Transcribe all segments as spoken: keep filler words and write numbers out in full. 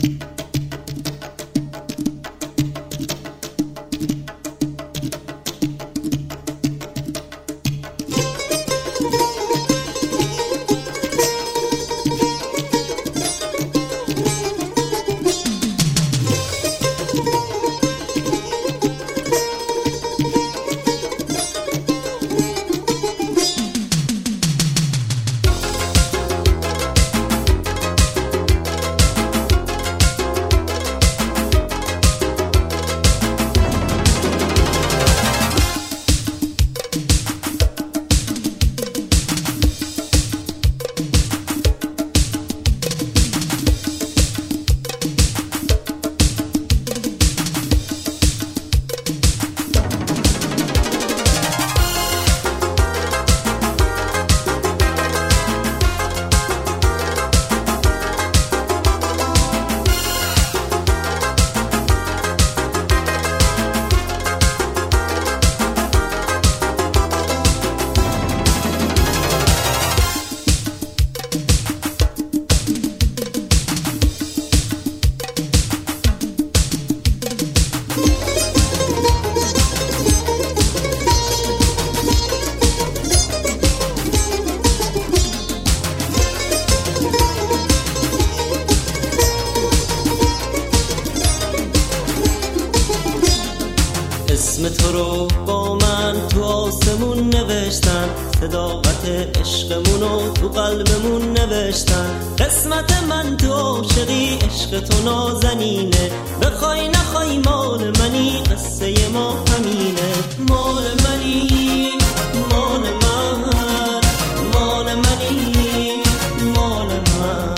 اسم تو رو با من تو آسمون نوشتن، صداقت عشقمونو تو قلبمون نوشتن. قسمت من تو عاشقی، عشق تو نازنینه، بخوای نخوای مال منی، قصه ما همینه. مال منی، مال من، مال منی، مال من،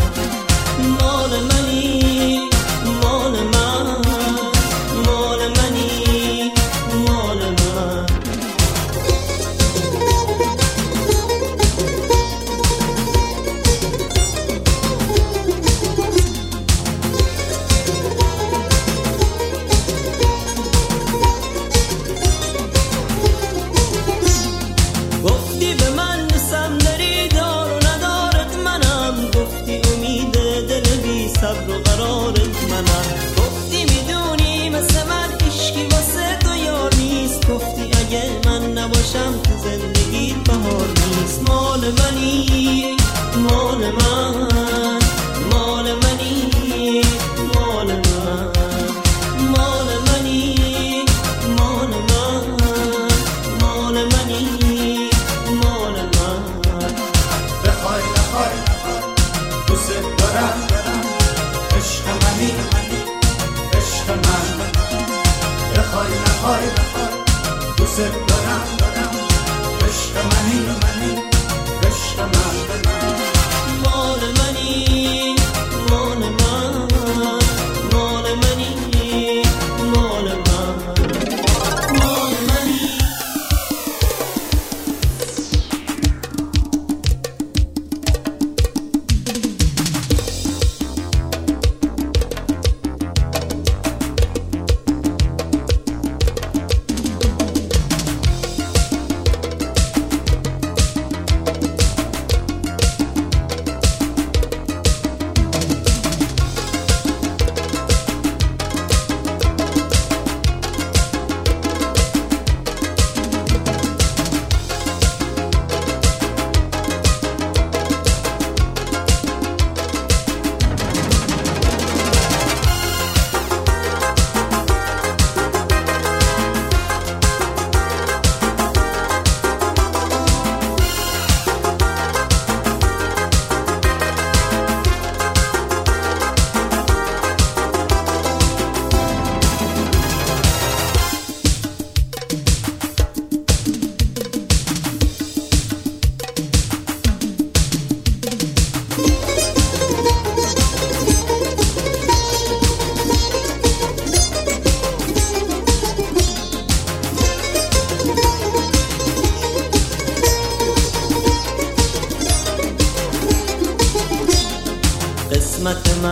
مال منی، مال من، مال منی، مال من. گفتی به من دوستم داری، دار و ندارت منم، گفتی امید دل بی صبر و قرارت منم، گفتی میدونی مثل من عشقی واسه تو یار نیست، گفتی اگه من نباشم تو زندگیت بهار نیست. مال منی، مال من، مال منی، مال من، مال منی، مال من، مال منی، مال من. بخوای نخوای دوست دارم، عشق منی، عشق من. بخوای نخوای دوست دارم، عشق منی، عشق من. مال منی، مال من، مال منی، مال من، مال منی.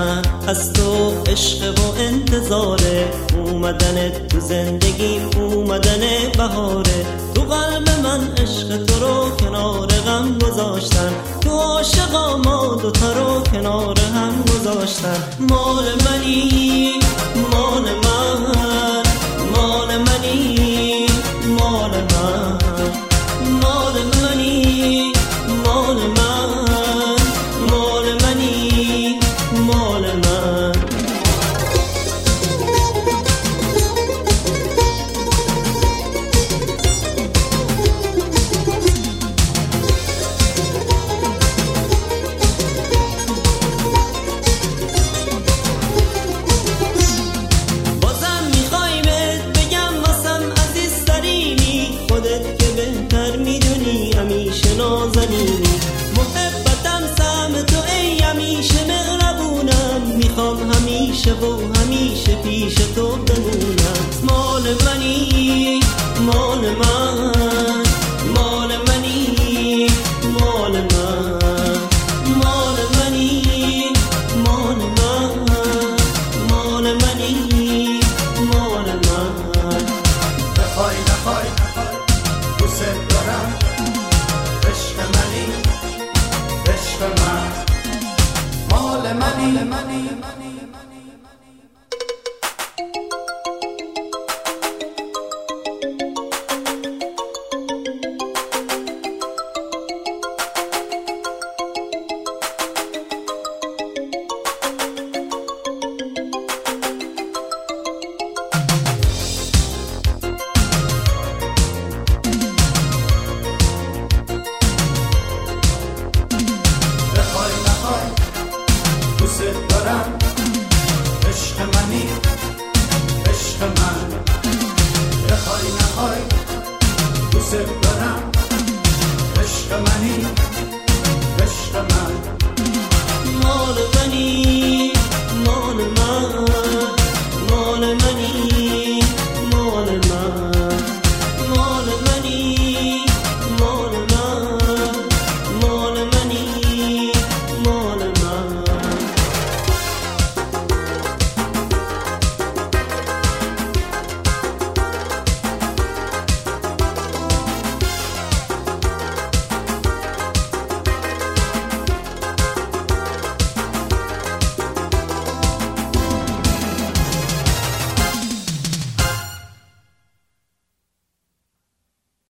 من از تو عشق و انتظاره، اومدن تو زندگیم اومدن بهاره. تو قلب من عشق تو رو کنار غم گذاشتن، تو عاشقا ما دوتا رو کنار هم گذاشتن. مال منی مال من، مال منی مال من، مال منی مال من، مال منی مال من. بازم میخوای بهت بگم واسم عزیزترینی، خودت که بهتر میدونی همیشه نازنینی. محبتم سهم تو ای همیشه مهربونم، میخوام همیشه و همیشه پیش تو بمونم. مال منی مال من، مال منی مال من، مال منی مال من، مال منی مال من. بخوای نخوای دوست دارم، عشق منی عشق من، مال منی